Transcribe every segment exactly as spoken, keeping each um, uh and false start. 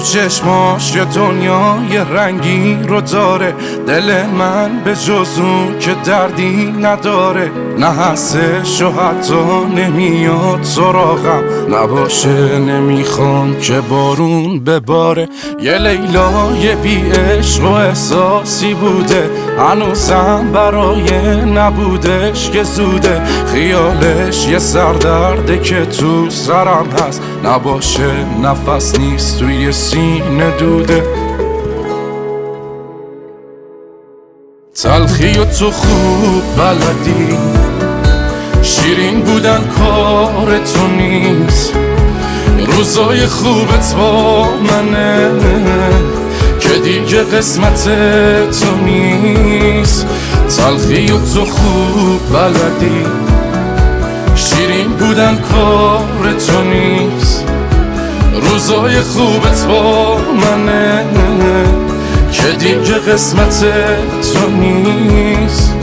چشماش یه دنیای رنگی رو داره، دل من به جز اون که دردی نداره. نه هستش و حتی نمیاد سراغم، نباشه نمیخوام که بارون بباره. یه لیلای بی عشق و احساسی بوده، هنوزم برای نبودش که زوده. خیالش یه سردرده که تو سرم هست، نباشه نفس نیست توی سینه دوده. تلخی و تو خوب بلدی، شیرین بودن کار تو نیست. روزای خوبت با منه که دیگه قسمت تو نیست. تلخی و تو خوب بلدی، شیرین بودن کار تو نیست. روزای خوبت با منه که دیگه قسمت تو نیست.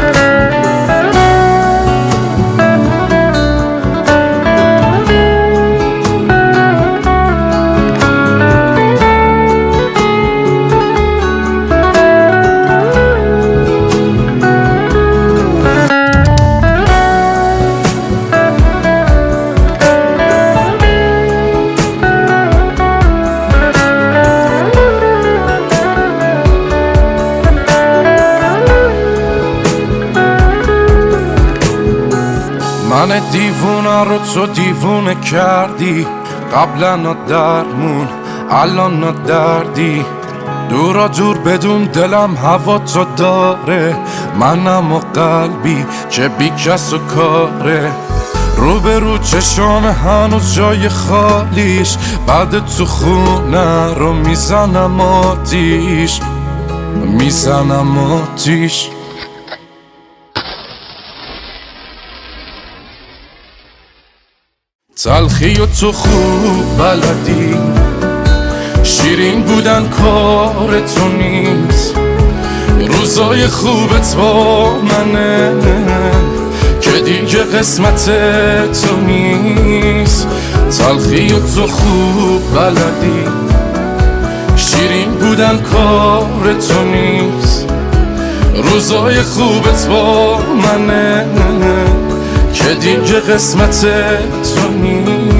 من دیوونه رو تو دیوونه کردی، قبلا درمون الان دردی. دورا دور بدون دلم هوا تو داره، منم و قلبی که بی کس و کاره. رو به رو چشام هنوز جای خالیش، بعد تو خونه رو میزنم آتیش، میزنم آتیش. تلخی و تو خوب بلدی، شیرین بودن کار تو نیست. روزای خوبت با منه که دیگه قسمت تو نیست. تلخی و تو خوب بلدی، شیرین بودن کار تو نیست. روزای خوبت با منه که دیگه قسمت تو نیست.